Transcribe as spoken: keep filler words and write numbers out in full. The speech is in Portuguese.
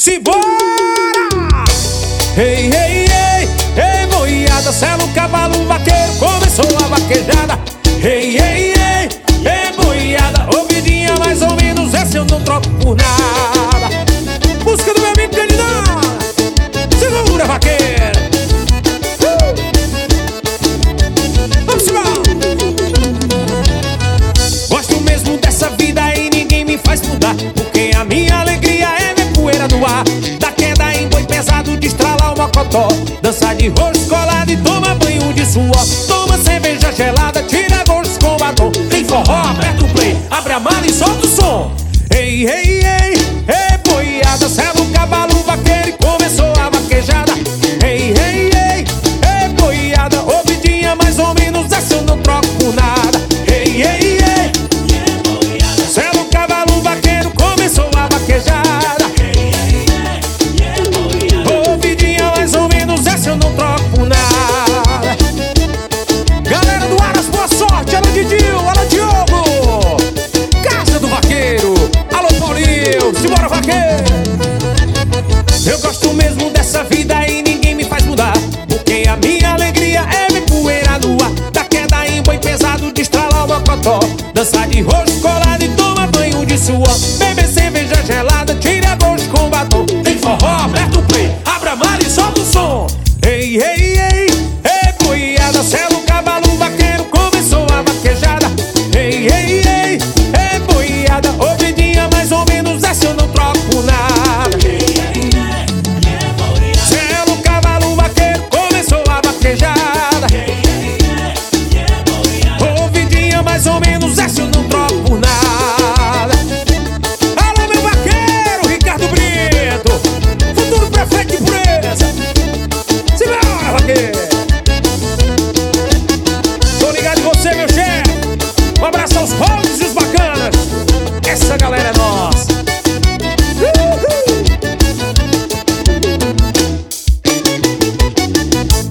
Simbora! Ei, ei, ei, ei, boiada, sela o cavalo vaqueiro, começou a vaquejada. Ei, ei, ei, ei, boiada, ouvidinha mais ou menos, essa eu não troco por nada. Música do meu amigo candidato, segura vaqueiro. uh! Vamos embora! Gosto mesmo dessa vida e ninguém me faz mudar, porque a minha alegria é ver poeira no ar. Da queda em boi pesado, de estralar o mocotó, dançar de rosto colado e toma banho de suor. Toma cerveja gelada, tira gosto com batom. Tem forró, aperta o play, abre a mala e solta o som. Ei, ei,